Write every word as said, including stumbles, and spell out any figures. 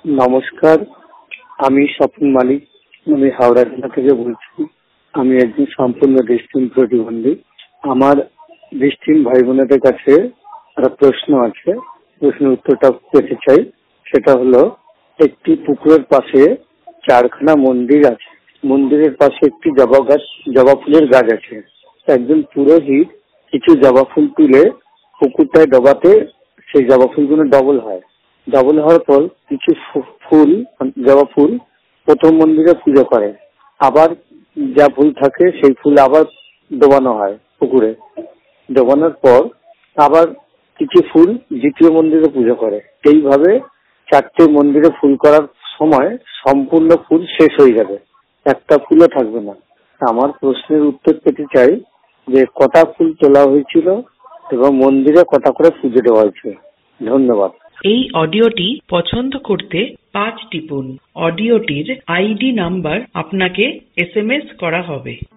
নমস্কার, আমি স্বপন মালিক, আমি হাওড়া জেলা থেকে বলছি। আমি একজন সম্পূর্ণ দৃষ্টিহীন প্রতিবন্ধী। আমার দৃষ্টিহীন ভাই বোনেদের কাছে একটা প্রশ্ন আছে, প্রশ্নের উত্তরটা পেতে চাই। সেটা হলো, একটি পুকুরের পাশে চারখানা মন্দির আছে। মন্দিরের পাশে একটি জবা গাছ, জবা ফুলের গাছ আছে। একজন পুরোহিত কিছু জবা ফুল তুলে পুকুরটায় ডবাতে সেই জবা ফুলগুলো ডবল হয়। ডবল হওয়ার পর কিছু ফুল, জবা ফুল প্রথম মন্দিরে পুজো করে। আবার যা ফুল থাকে সেই ফুল আবার ডোবানো হয় পুকুরে। ডোবানোর পর আবার কিছু ফুল দ্বিতীয় মন্দিরে পুজো করে। এইভাবে চারটে মন্দিরে ফুল করার সময় সম্পূর্ণ ফুল শেষ হয়ে যাবে, একটা ফুলও থাকবে না। আমার প্রশ্নের উত্তর পেতে চাই যে কটা ফুল তোলা হয়েছিল এবং মন্দিরে কটা করে পুজো দেওয়া হয়েছে। ধন্যবাদ। এই অডিওটি পছন্দ করতে পাঁচ টিপুন। অডিওটির আইডি নাম্বার আপনাকে এস এম এস করা হবে।